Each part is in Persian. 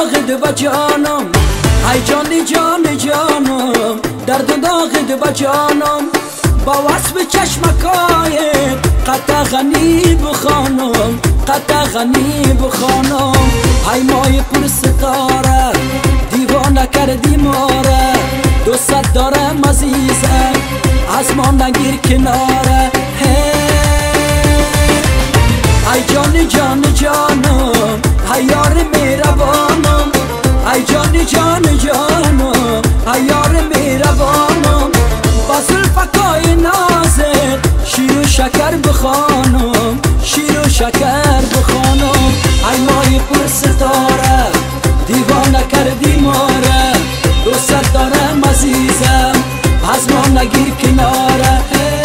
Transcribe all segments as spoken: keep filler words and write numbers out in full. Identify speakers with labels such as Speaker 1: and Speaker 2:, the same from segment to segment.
Speaker 1: داغ و جانم، ای جانی جان جانم، درد داغ و جانم، با وصف چشمکای قطع غنی بخانم، قطع غنی بخانم. ای مای پر ستاره دیوانه کردی ماره، دوست دارم عزیزم از ما نگیر کناره. ای جان جان جانم، ای یار مهربانم، ای جان جان جانم، ای یار مهربانم، با زلفکای نازت شیر و شکر بخوانم، شیر و شکر بخوانم. ای مای پر ستاره دیوانه کردی ماره، دوست دارم عزیزم از ما نگیر کناره.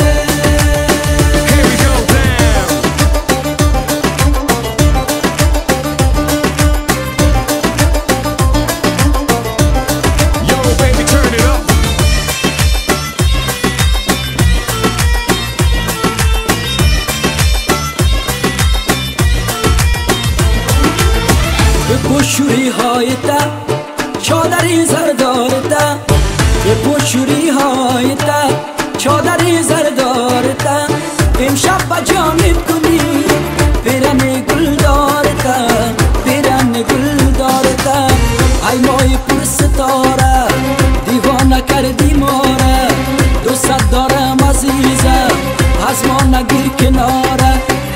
Speaker 1: بپوشوری های تا چادری زردار تا، بپوشوری های تا چادری زردار تا، امشب با جانت کنی پیرن گل دار تا، پیرن گل دار تا. ای مای پر ستاره دیوانه کردی ماره، دوست دارم عزیزم از ما نگیر کناره.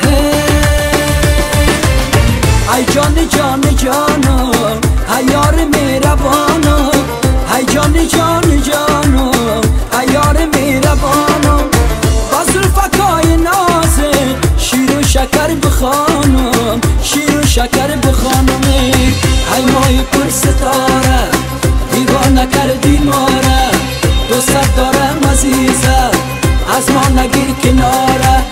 Speaker 1: ای جان جان جانم، ای یار مهربانم، ای جان جان جانم، ای یار مهربانم، با زلفکای نازت شیر و شکر بخوانم، شیر و شکر بخوانم. ای مای پر ستاره دیوانه کردی ماره، دوست دارم عزیزم از ما نگیر کناره.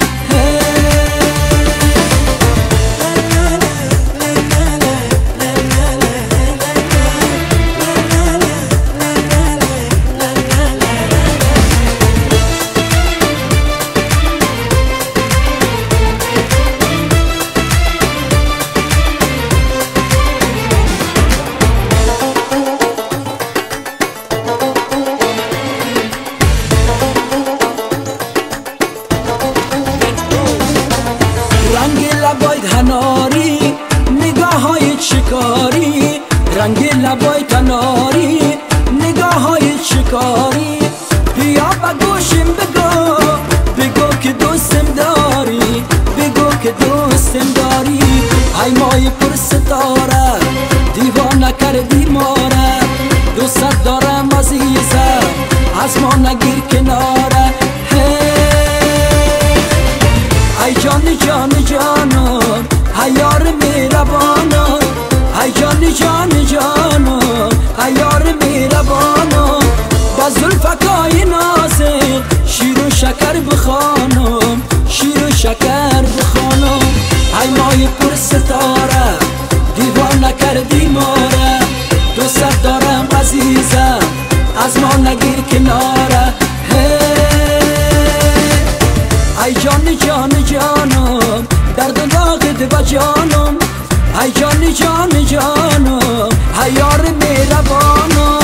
Speaker 1: رنگ لبای تناری نگاه های شکاری، رنگ لبای تناری نگاه های شکاری، بیا با گوشم بگو بگو که دوستم داری، بگو که دوستم داری. ای مای پر ستاره دیوانه کردی ماره، دوست دارم عزیزم از ما نگیر کناره. ای جان جان جانم، ای یار مهربانم، ای جان جان جانم، ای یار مهربانم، با زلفکای نازت شیر و شکر بخوانم، شیر و شکر بخوانم. ای مای پر ستاره دیوانه کردی ماره، دوست دارم عزیزم از ما نگیر کناره. ای جان جان جانم، درد داغ و جانم، ای جان جان جانم، ای یار مهربانم.